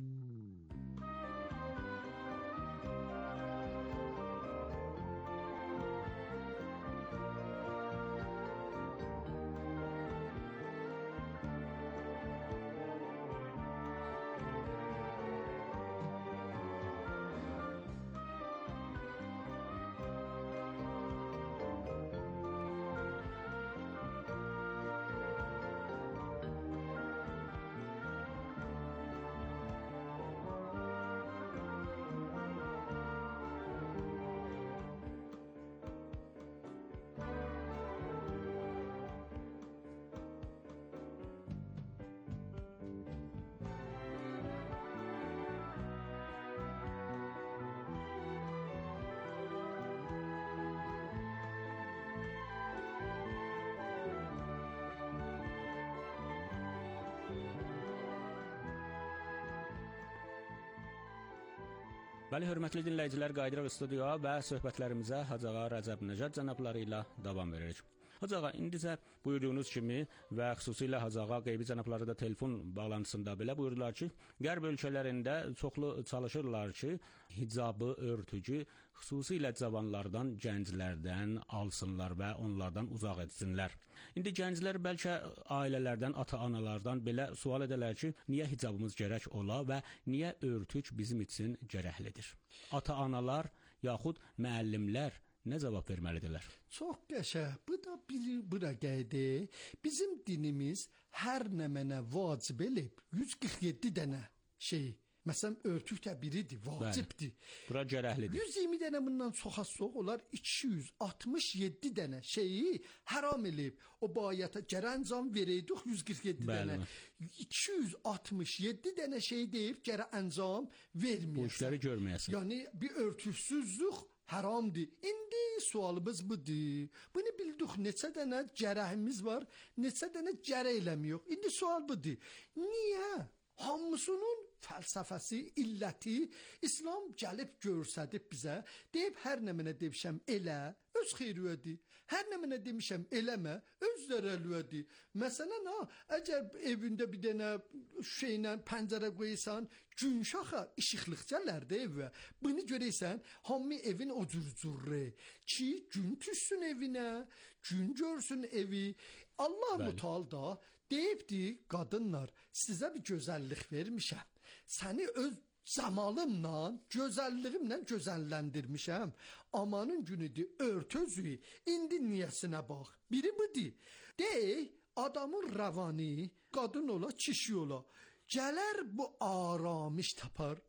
Speaker 5: Bəli, hörmətli dinləyicilər, qayıdırıq studiyaya və söhbətlərimizə Hacı Ağa Rəcəb Nəcad cənabları ilə davam veririk. Hacı Ağa, indicə buyurduğunuz kimi və xüsusilə Hacı Ağa qeybi cənabları da telefon bağlantısında belə buyurdular ki, Qərb ölkələrində çoxlu çalışırlar ki, hicabı, örtücü xüsusilə cavanlardan, gənclərdən alsınlar və onlardan uzaq etsinlər. İndi gənclər bəlkə ailələrdən, ata-analardan belə sual edələr ki, niyə hicabımız gərək ola və niyə örtük bizim üçün gərəklidir? Ata-analar yaxud müəllimlər nə cavab verməlidirlər?
Speaker 6: Çox qəşəng. Bu da bura gəldi. Bizim dinimiz hər nə mənə vacib elib 147 dənə şey. Məsələn, örtük də biridir, vacibdir.
Speaker 5: Bura gərəklidir.
Speaker 6: 120 dənə bundan çox olar 267 dənə şeyi haram elib. O bayata gərəncam verəydik 147 dənə. 267 dənə şey deyib gərə əncam verməyəsən.
Speaker 5: Bu işləri görməyəsən.
Speaker 6: Yəni bir örtüksüzlük haramdır. İndi sualımız budur. Bunu bildik, neçə dənə cərəhimiz var, neçə dənə cərə eləmiyor. İndi sual budur. Niyə? Hamısının fəlsəfəsi, illəti İslam gəlib görsədib bizə, deyib hər nə mənə demişəm elə, öz xeyriyədir. Hər nə mənə demişəm eləmə, öz zərərliyədir. Məsələn, əgər evində bir dənə şeylə pəncərə qoysan, gün şaxa işıqlıq gələrdi evə. Bunu görəysən, hamı evin o cür-cürrü ki, gün düşsün evinə, gün görsün evi. Allah mütəal da deyibdi, qadınlar, sizə bir gözəllik vermişəm. Səni öz camalımla, gözəlliyimlə gözəlləndirmişəm. Amanın günüdür, örtözü, indi niyəsinə bax. Biri budur. Adamın rəvani, qadın ola, kişi ola. gələr bu aramış tapar.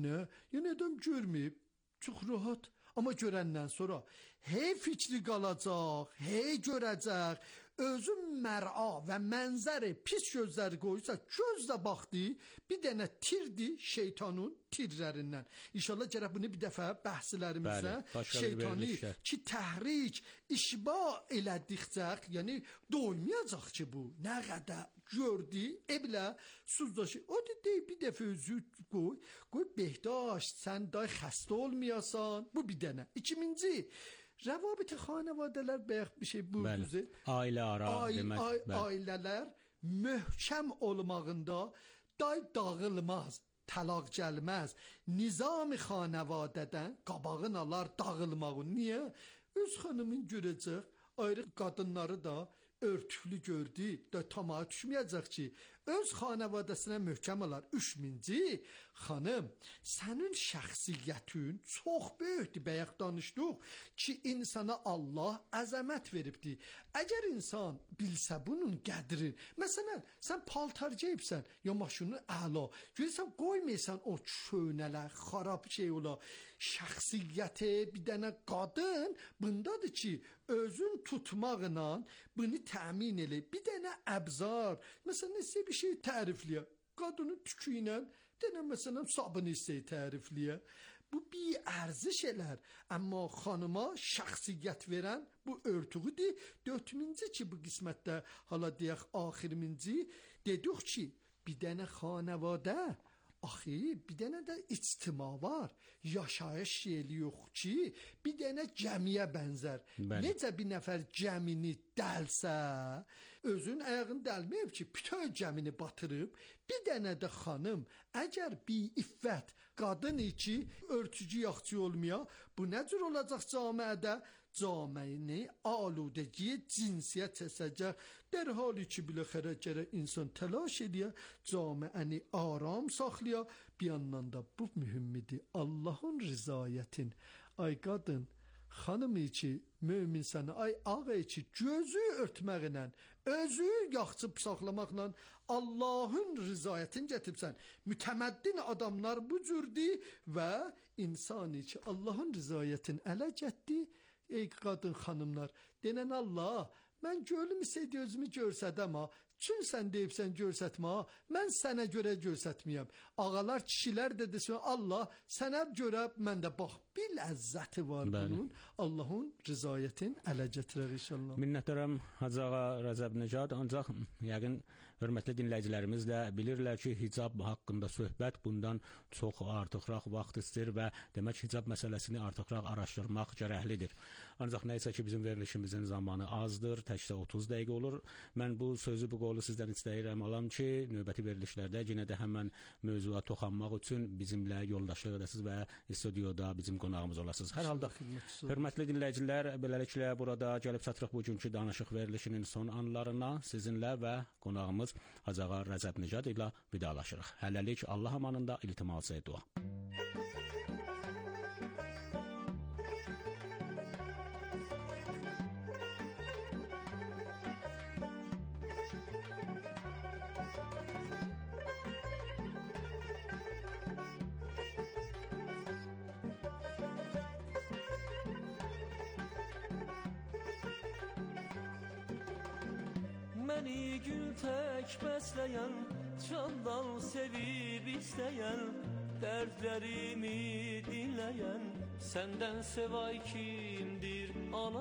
Speaker 6: Yəni adam görməyib, çox rahat. Amma görəndən sonra hey fikri qalacaq, hey görəcək, özün mər'a və mənzəri pis gözləri qoysa, gözlə baxdı, bir dənə tirdi şeytanın tirlərindən. İnşallah gərək bunu bir dəfə bəhslərimizdə şeytani ki, təhrik, işba elədikcə, yəni doymayacaq ki bu, nə qədər gördü, bilə suzdaşı. O dedi, bir dəfə özü qoy Behdaş, sən day xəstə olmayasan, bu bir dənə. İkinci, روابط خانواده‌lər bayaq bir şey buyurdu.
Speaker 5: Ailə ara demək.
Speaker 6: Ailələr möhkəm olmağında day dağılmaz, talaq gəlməz. Nizam xanavadədən qabağın alar dağılmağı. Niyə? Öz xanımın görəcək, ayrı qadınları da örtüklü gördü, da tamağa düşməyəcək ki, öz xanavadəsinə möhkəm olar. Üçüncü, xanım, sənin şəxsiyyətin çox böyükdür, bayaq danışdıq ki, insana Allah əzəmət veribdi. Əgər insan bilsə bunun qədrini, məsələn, sən paltar geyibsən, ya maşını əla, görürsən, qoymaysan o çönələr, xarab şey ola. Şəxsiyyəti bir dənə qadın bundadır ki, özün tutmaqla bunu təmin elə. Bir dənə əbzar, məsələn, sizə bir şey tərifləyə. Qadının tükü ilə, denə məsələn, sabunu istəyə tərifləyə. Bu bir ərziş elər. Amma xanıma şəxsiyyət verən bu örtüğüdür. Dördüncü ki, bu qismətdə, hala deyək, axirminci, dedik ki, bir dənə xanəvadə, axı, bir dənə də ictima var. Yaşayış yeri yox ki, bir dənə gəmiyə bənzər. Necə bir nəfər gəmini dəlsə, özün ayağını dəlməyib ki, bütün gəmini batırıb, bir dənə də xanım, əgər bir iffət qadın ki, örtücü yaxçı olmaya, bu nə cür olacaq camiədə? Camiəni aludəgiyə cinsiyyət əsəcək. در حالی که بالاخره گره insan telaş ediyor, camiəni aram saxlaya, bir yandan da bu mühümmidir. Allahın rızayətin, ay qadın, xanımı ki, möminsən, ay ağa ki, gözü örtməklə, özü yaxçıb saxlamaqla Allahın rızayətini gətiribsən. Mütəməddin adamlar bu cürdür və insani ki, Allahın rızayətini ələ getdi. Ey qadın xanımlar, denən Allah, mən gönlüm istəyir özümü görsədəm ha. Çün sən deyibsən görsətmə ha. Mən sənə görə görsətməyəm. Ağalar, kişilər dedisə Allah sənə görə məndə bax bir ləzzəti var bunun. Allahın rızayətin ələ gətirər inşallah.
Speaker 5: Minnətdaram Hacı ağa Rəcəb Nəcad. Ancaq yəqin hörmətli dinləyicilərimiz də bilirlər ki, hicab haqqında söhbət bundan çox artıqraq vaxt istəyir və demək hicab məsələsini artıqraq araşdırmaq gərəklidir. Ancaq nəysə ki, bizim verilişimizin zamanı azdır, təkcə 30 dəqiqə olur. Mən bu sözü, bu qolu sizdən istəyirəm alam ki, növbəti verilişlərdə yenə də həmən mövzuya toxanmaq üçün bizimlə yoldaşlıq edəsiniz və studiyada bizim qonağımız olasınız. Hər halda, hörmətli dinləyicilər, beləliklə burada gəlib çatırıq bugünkü danışıq verilişinin son anlarına sizinlə və qonağımız Hacı ağa Rəcəb Nəcad ilə vidalaşırıq. Hələlik Allah amanında iltimas dua.
Speaker 9: Məni gül tək bəsləyən, candan sevib istəyən, dərdlərimi dinləyən, səndən sevay kimdir ana?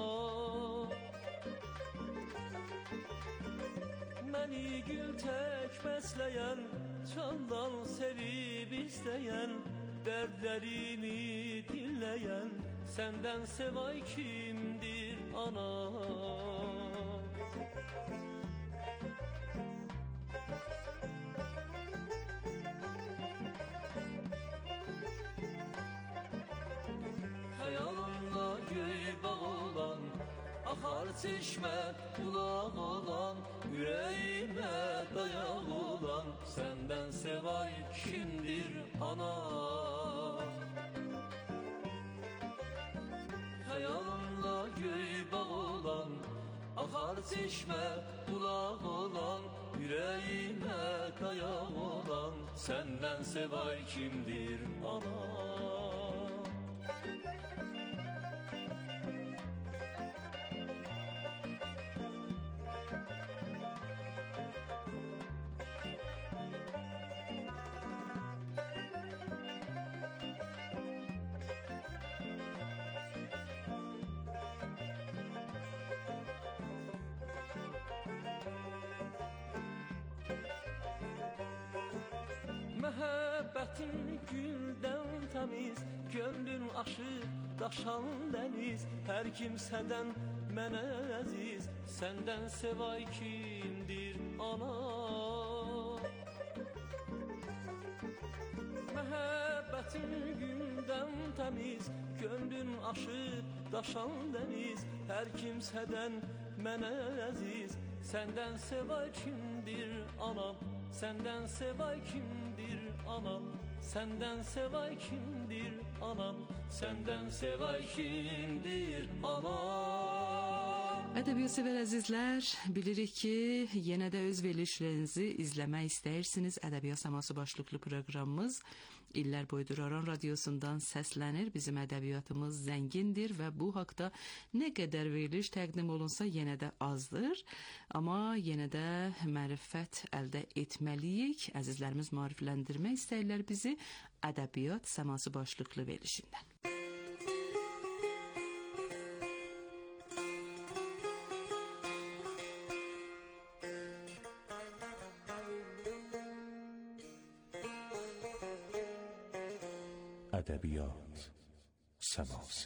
Speaker 9: Məni gül tək bəsləyən, candan sevib istəyən, dərdlərimi dinləyən, səndən sevay kimdir ana? Axar çeşmə bulaq olan, ürəyimə dayaq olan, səndən sevay kimdir ana? Xəyalımda göy bağ olan, axar çeşme bulaq olan, yüreğime kayak olan, senden sevay kimdir ana? Məhəbbətin güldən təmiz, gönlün aşır, daşan dəniz, hər kimsədən mənə əziz, səndən sevay kimdir ana? Məhəbbətin güldən təmiz, gönlün aşır, daşan dəniz, hər kimsədən mənə əziz, səndən sevay kimdir anam? Səndən sevay kimdir anam? Səndən sevay kimdir anam? Səndən sevay kimdir anam?
Speaker 4: Ədəbiyyat-sevər əzizlər, bilirik ki, yenə də öz verilişlərinizi izləmək istəyirsiniz. Ədəbiyyat Səması başlıqlı proqramımız illər boyudur Aran radiosundan səslənir. Bizim ədəbiyyatımız zəngindir və bu haqda nə qədər veriliş təqdim olunsa yenə də azdır. Amma yenə də mərifət əldə etməliyik. Əzizlərimiz maarifləndirmək istəyirlər bizi Ədəbiyyat Səması başlıqlı verilişindən.
Speaker 8: Ədəbiyyat Səması.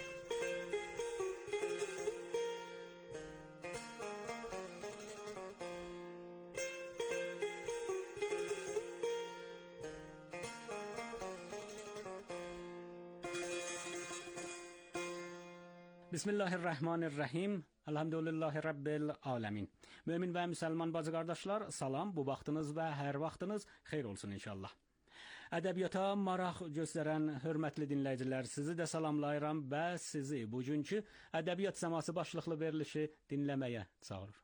Speaker 5: Bismillahirrahmanirrahim. Elhamdülillahi Rabbil alemin. Mümin və müsəlman bacı qardaşlar, salam. Bu vaxtınız və hər vaxtınız xeyir olsun inşallah. Ədəbiyyata maraq göstərən hörmətli dinləyicilər, sizi də salamlayıram və sizi bugünkü Ədəbiyyat Səması başlıqlı verilişi dinləməyə çağırır.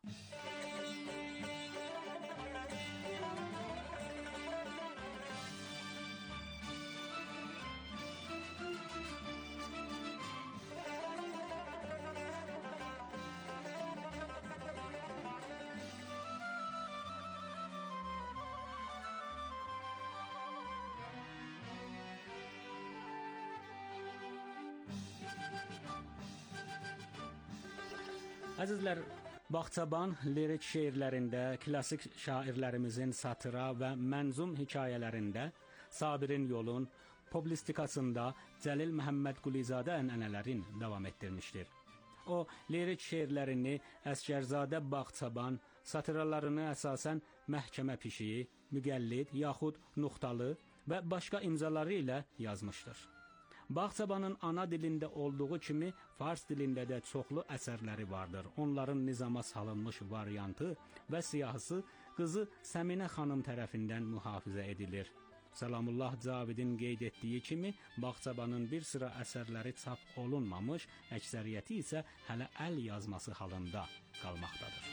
Speaker 5: Əzizlər, Bağçaban lirik şeirlərində, klassik şairlərimizin satıra və mənzum hekayələrində, Sabirin yolun, publistikasında Cəlil Məhəmməd Qulizadə ənənələrin davam etdirmişdir. O, lirik şeirlərini Əsgərzadə Bağçaban, satıralarını əsasən məhkəmə pişiyi, müqəllid yaxud nuxtalı və başqa imzaları ilə yazmışdır. Bağçabanın ana dilində olduğu kimi fars dilində də çoxlu əsərləri vardır. Onların nizama salınmış variantı və siyahısı qızı Səminə xanım tərəfindən mühafizə edilir. Salamullah Cavidin qeyd etdiyi kimi, Bağçabanın bir sıra əsərləri çap olunmamış, əksəriyyəti isə hələ əl yazması halında qalmaqdadır.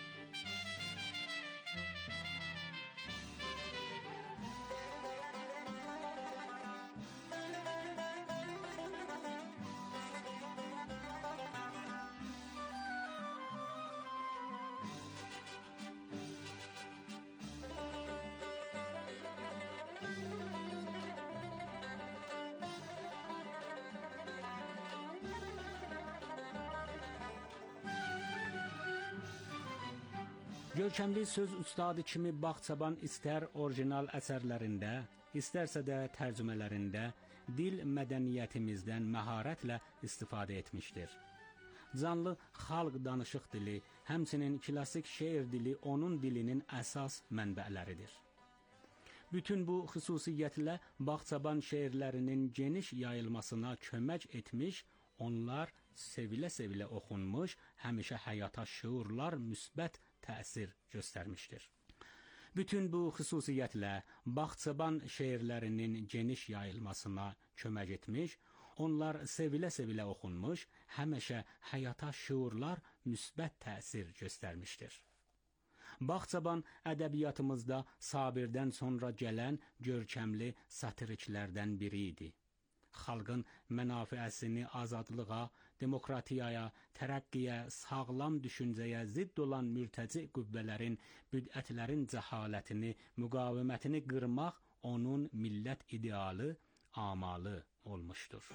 Speaker 5: Görkəmli söz ustadı kimi Bağçaban istər orijinal əsərlərində, istərsə də tərcümələrində dil mədəniyyətimizdən məharətlə istifadə etmişdir. Canlı xalq danışıq dili, həmçinin klassik şeir dili onun dilinin əsas mənbələridir. Bütün bu xüsusiyyətlə Bağçaban şeirlərinin geniş yayılmasına kömək etmiş, onlar sevilə-sevilə oxunmuş, həmişə həyata şüurlar müsbət təsir göstərmişdir. Bütün bu xüsusiyyətlə Bağçaban şeirlərinin geniş yayılmasına kömək etmiş, Onlar sevilə-sevilə oxunmuş, həmişə həyata şüurlar müsbət təsir göstərmişdir. Bağçaban ədəbiyyatımızda Sabirdən sonra gələn görkəmli satiriklərdən biri idi. Xalqın mənafiəsini azadlığa, demokratiyaya, tərəqqiyə, sağlam düşüncəyə zidd olan mürtəci qüvvələrin, büdətlərin cəhalətini, müqavimətini qırmaq onun millət idealı, amalı olmuşdur.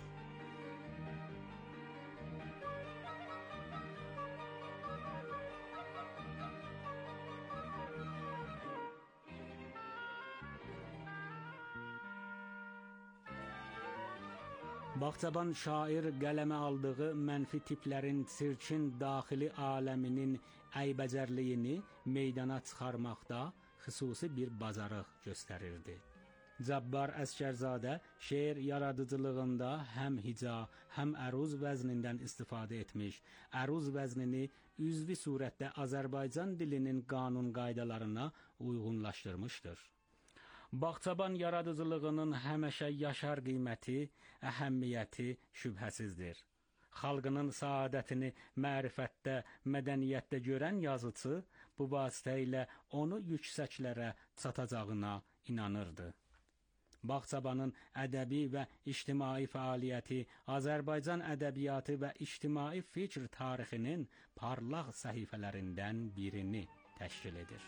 Speaker 5: Bağçaban şair qələmə aldığı mənfi tiplərin çirkin daxili aləminin əybəcərliyini meydana çıxarmaqda xüsusi bir bacarıq göstərirdi. Cabbar Əsgərzadə şeir yaradıcılığında həm hica, həm əruz vəznindən istifadə etmiş, əruz vəznini üzvi surətdə Azərbaycan dilinin qanun qaydalarına uyğunlaşdırmışdır. Bağçaban yaradıcılığının həmişə yaşar qiyməti, əhəmmiyyəti şübhəsizdir. Xalqının saadətini mərifətdə, mədəniyyətdə görən yazıcı bu vasitə ilə onu yüksəklərə çatacağına inanırdı. Bağçabanın ədəbi və ictimai fəaliyyəti Azərbaycan ədəbiyyatı və ictimai fikr tarixinin parlaq səhifələrindən birini təşkil edir.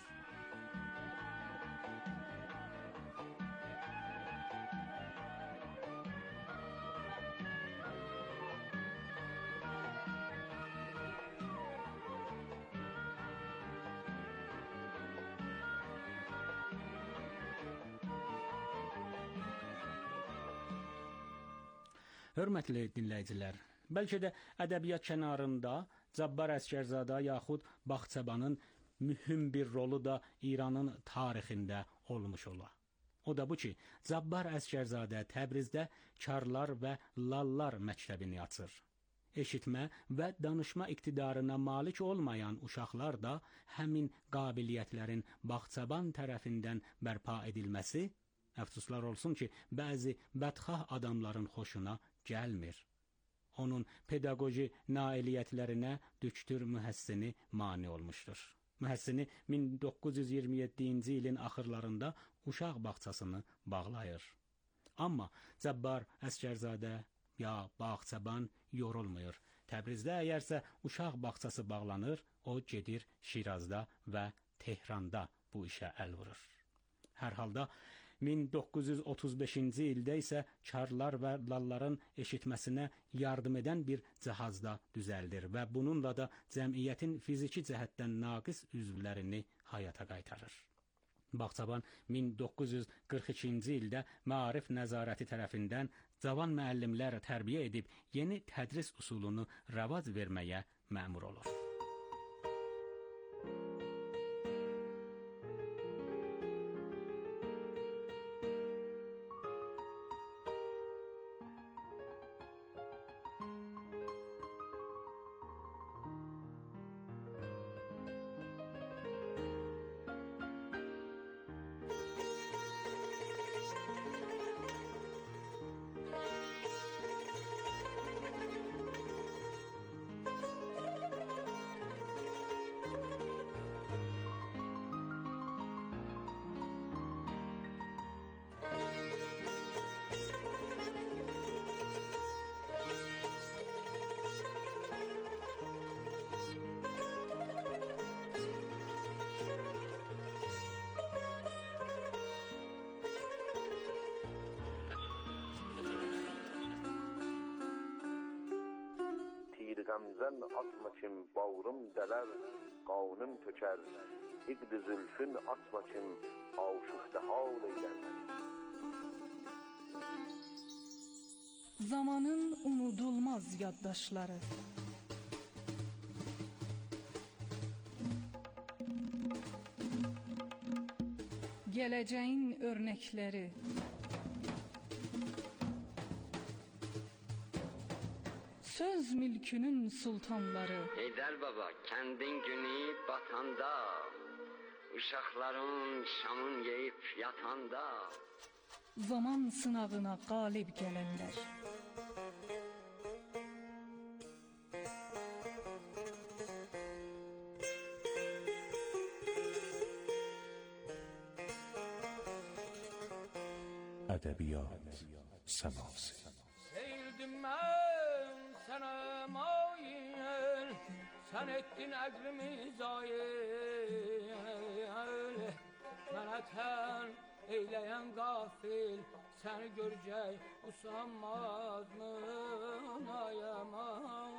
Speaker 5: Hörmətli dinləyicilər, bəlkə də ədəbiyyat kənarında Cabbar Əsgərzadə yaxud Bağçabanın mühüm bir rolu da İranın tarixində olmuş ola. O da bu ki, Cabbar Əsgərzadə Təbrizdə Karlar və Lallar məktəbini açır. Eşitmə və danışma iqtidarına malik olmayan uşaqlar da həmin qabiliyyətlərin Bağçaban tərəfindən bərpa edilməsi, əfsuslar olsun ki, bəzi bədxah adamların xoşuna gəlmir. Onun pedaqoji nailiyyətlərinə Dükdür Mühəssini mane olmuşdur. Mühəssini 1927-ci ilin axırlarında uşaq bağçasını bağlayır. Amma Cabbar Əsgərzadə ya Bağçaban yorulmur. Təbrizdə əgərsə uşaq bağçası bağlanır, o gedir Şirazda və Tehranda bu işə əl vurur. Hər halda 1935-ci ildə isə Karlar və Lalların eşitməsinə yardım edən bir cihazda düzəldir və bununla da cəmiyyətin fiziki cəhətdən naqis üzvlərini həyata qaytarır. Bağçaban 1942-ci ildə Maarif Nəzarəti tərəfindən cavan müəllimlər tərbiyə edib yeni tədris usulunu rəvac verməyə məmur olur.
Speaker 7: Qəmzən atma kim bağrım dələr, qanım tökər, İqd-i zülfün atma kim aşıqda hal eylən.
Speaker 10: Zamanın unudulmaz yaddaşları. Gələcəyin örnəkləri. Söz mülkünün sultanları.
Speaker 11: Heydər baba, kəndin günü batanda, uşaqların şamın yeyib yatanda,
Speaker 10: zaman sınavına qalib gələnlər.
Speaker 8: ədəbiyyat səması.
Speaker 9: Seyildim mən sənə mayil, sən etdin əqlimi zayil. Mənə tən eyləyən qafil, səni görəcək usanmaz mı ayaman?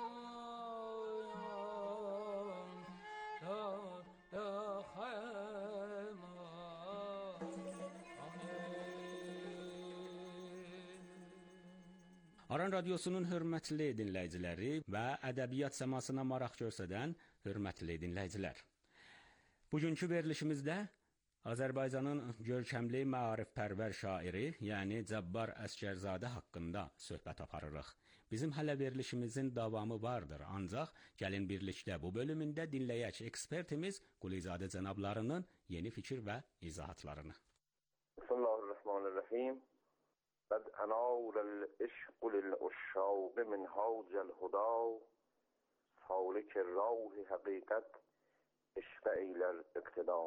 Speaker 5: Aran Radiosunun hörmətli dinləyiciləri və ədəbiyyat səmasına maraq göstərən hörmətli dinləyicilər. Bugünkü verilişimizdə Azərbaycanın görkəmli maarifpərvər şairi, yəni Cabbar Əsgərzadə haqqında söhbət aparırıq. Bizim hələ verilişimizin davamı vardır, ancaq gəlin birlikdə bu bölümündə dinləyək ekspertimiz Qulizadə cənablarının yeni fikir və izahatlarını.
Speaker 7: Bismillahirrahmanirrahim. قد انار العشق للعشاق من هاج الهدى سالک راه حقیقت اشفع eyler iktida.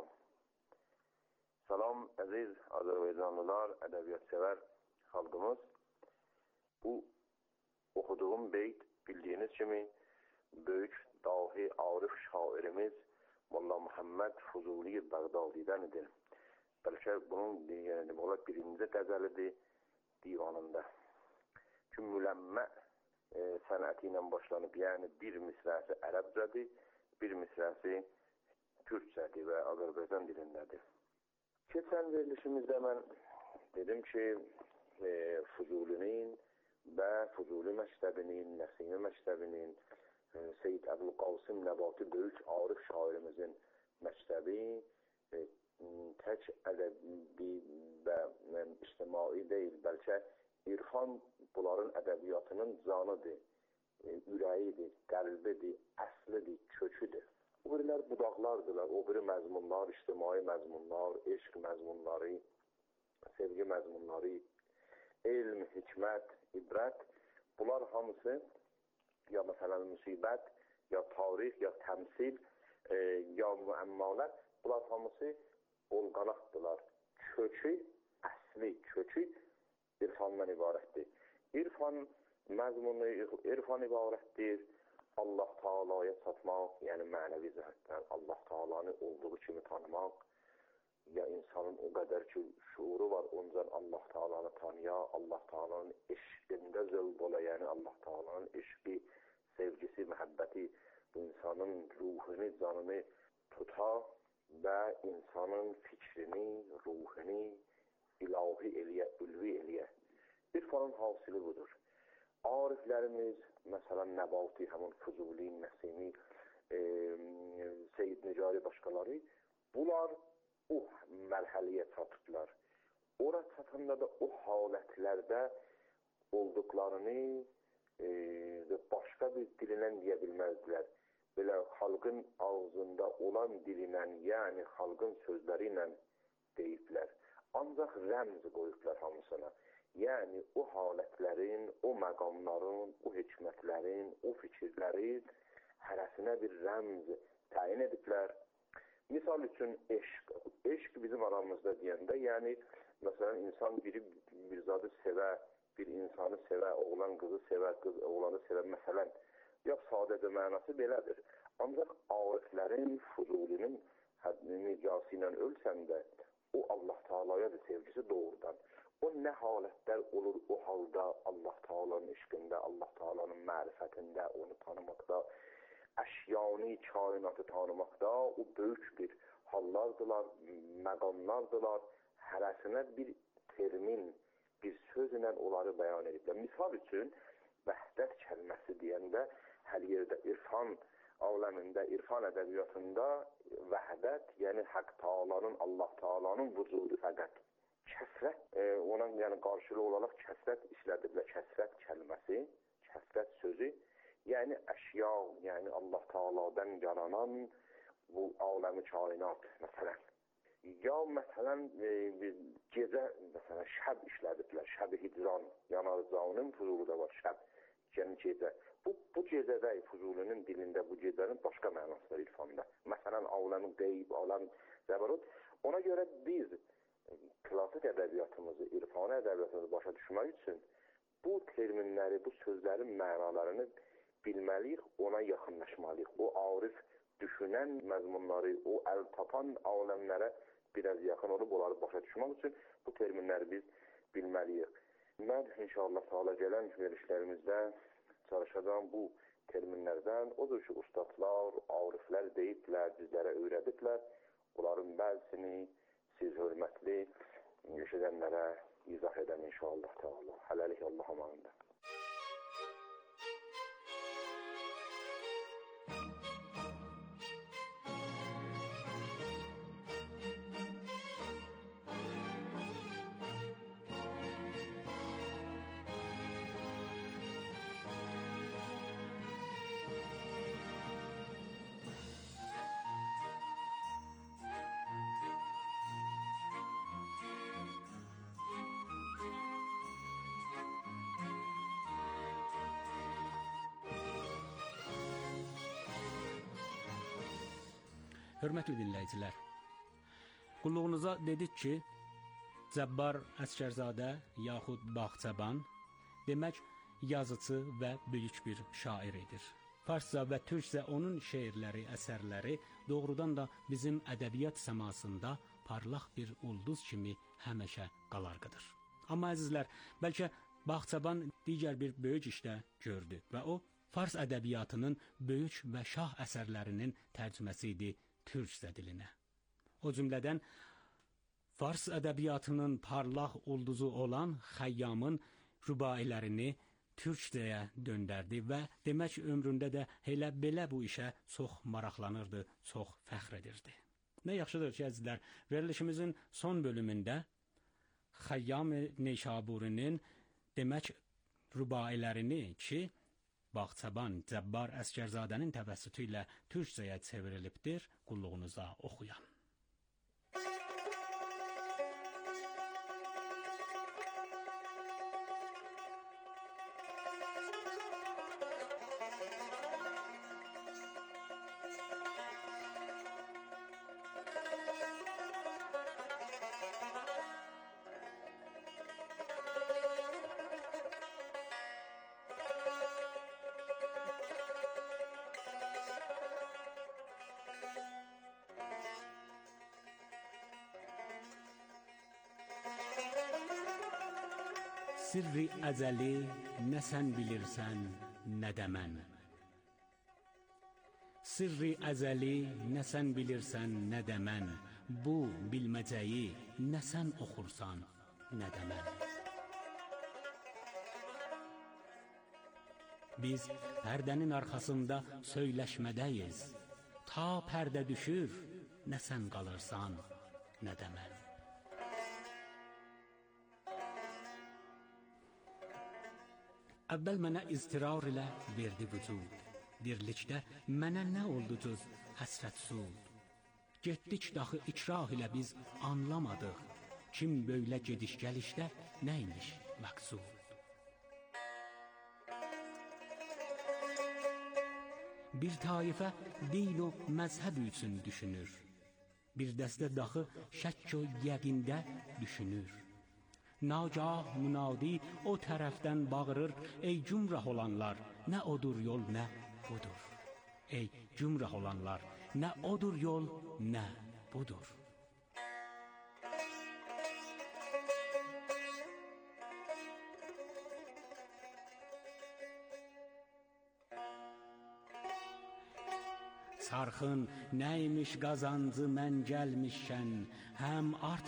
Speaker 7: Salam əziz Azərbaycanlılar, ədəbiyyat sevər xalqımız. Bu oxuduğum beyt bildiyiniz kimi böyük dahi arif şairimiz Molla Muhammed Fuzuli Bağdadidəndir. Bəlkə bunun birinci qəzəlidir divanında. Ki müləmmə sənəti ilə başlanıb, yəni bir misrəsi ərəbcədir, bir misrəsi türkçədir və Azərbaycan dilindədir. Keçən verilişimizdə mən dedim ki, Fuzulinin və Fuzuli məktəbinin, Nəsimi məktəbinin, Seyyid Əbülqasım Nəbati böyük arif şairimizin məktəbi tək ədəbi və ictimai deyil, bəlkə irfan bunların ədəbiyyatının canıdır, ürəyidir, qəlbidir, əslidir, köküdür. O birilər budaqlardırlar, o biri məzmunlar, ictimai məzmunlar, eşq məzmunları, sevgi məzmunları, elm, hikmət, ibrət, bunlar hamısı ya məsələn müsibət, ya tarix, ya təmsil, ya müəmmalət, bunlar hamısı olqanaqdırlar. Kökü, əsli kökü irfandan ibarətdir. İrfan məzmunu, irfan ibarətdir Allah Taala'ya çatmaq, yəni mənəvi cəhətdən Allah Taala'nı olduğu kimi tanımaq, ya insanın o qədər ki şuuru var, ondan Allah Taala'nı tanıya, Allah Taala'nın eşqində zövq ola, yəni Allah Taala'nın eşqi, sevgisi, məhəbbəti insanın ruhunu, canını tuta və insanın fikrini, ruhunu ilahi eləyə, ülvi eləyə. İrfanın hasili budur. Ariflərimiz, məsələn, Nəbati, həmin Fuzuli, Nəsimi, Seyyid Nicari başqaları, bunlar o mərhəliyə çatıblar. Ora çatanda da o halətlərdə olduqlarını başqa bir dilinən deyə bilməzdilər. Belə xalqın ağzında olan dilinən, yəni xalqın sözləri ilə deyiblər. Ancaq rəmz qoyublar hamısına. Yəni o halətlərin, o məqamların, o hikmətlərin, o fikirlərin hərəsinə bir rəmz təyin ediblər. Misal üçün eşq. Eşq bizim aramızda deyəndə, yəni məsələn insan biri bir zadı sevə, bir insanı sevə, oğlan qızı sevə, qız oğlanı sevə, məsələn, yox, sadəcə mənası belədir. Ancaq ariflərin, Fuzulinin nicası ilə ölsən də, o Allah Taala'ya da sevgisi doğrudan. O nə halətlər olur o halda Allah Taala'nın eşqində, Allah Taala'nın mərifətində, onu tanımaqda, əşyani kainatı tanımaqda o böyük bir hallardılar, məqamlardılar. Hərəsinə bir termin, bir sözlə onları bəyan ediblər. Misal üçün, vəhdət kəlməsi deyəndə hər yerdə irfan aləmində, irfan ədəbiyyatında vəhdət, yəni Haqq Taala'nın, Allah Taala'nın vücudu fəqət. Kəsrət, ona yəni qarşılığı olaraq kəsrət işlədiblər. Kəsrət kəlməsi, kəsrət sözü, yəni əşya, yəni Allah Taala'dan yaranan bu aləmi kainat məsələn. Ya məsələn gecə, məsələn şəb işlədiblər, şəb-i hicran, Yanarcanın Fuzuluda var şəb, yəni gecə. Bu gecədə Fuzulinin dilində bu gecənin başqa mənası var irfanda. Məsələn aləmi qeyb, aləm zəbarut. Ona görə biz klassik ədəbiyyatımızı, irfani düşmək üçün bu terminləri, bu sözlərin mənalarını bilməliyik, ona yaxınlaşmalıyıq. O arif düşünən məzmunları, o əl tapan aləmlərə biraz yaxın olub, onları başa düşmək üçün bu terminləri biz bilməliyik. Mən inşallah sağla gələn verilişlərimizdə çalışacağım bu terminlərdən. Odur ki, ustadlar, ariflər deyiblər, bizlərə öyrədiblər. Onların bəzisini siz hörmətli eşidənlərə izah edəm inşallah. Hələlik Allah amanında.
Speaker 5: Hörmətli dinləyicilər, qulluğunuza dedik ki, Cəbbar Əsgərzadə yaxud Bağçaban demək yazıcı və böyük bir şair edir. Farsca və türkcə onun şeirləri, əsərləri doğrudan da bizim ədəbiyyat səmasında parlaq bir ulduz kimi həmişə qalarqıdır. Amma əzizlər, bəlkə Bağçaban digər bir böyük işdə gördü və o, Fars ədəbiyyatının böyük və şah əsərlərinin tərcüməsi idi türkcə dilinə. O cümlədən Fars ədəbiyyatının parlaq ulduzu olan Xəyyamın rübailərini türkcəyə döndərdi və demək ömründə də elə belə bu işə çox maraqlanırdı, çox fəxr edirdi. Nə yaxşıdır ki, əzizlər, verilişimizin son bölümündə Xəyyam Neşaburinin demək rübailərini ki, Bağçaban Cəbbar Əsgərzadənin təvəssütü ilə türkcəyə çevrilibdir, qulluğunuza oxuyam. Sirri əzəli nə sən bilirsən, nə də mən. Sirri əzəli nə sən bilirsən, nə də mən. Bu bilməcəyi nə sən oxursan, nə də mən. Biz pərdənin arxasında söyləşmədəyiz. Ta pərdə düşür, nə sən qalırsan, nə də mən. Əvvəl mənə iztirar ilə verdi vücud. Dirlikdə mənə nə oldu cüz həsrət sud. Getdik daxı ikrah ilə biz anlamadıq. Kim böylə gediş-gəlişdə nəymiş məqsud. Bir taifə din o məzhəb üçün düşünür. Bir dəstə daxı şəkk o yəqində düşünür. Nagah münadi o tərəfdən bağırır, ey cümrah olanlar, nə odur yol, nə budur. Ey cümrah olanlar, nə odur yol, nə budur. Sarxın nəymiş qazancı mən gəlmişkən, həm art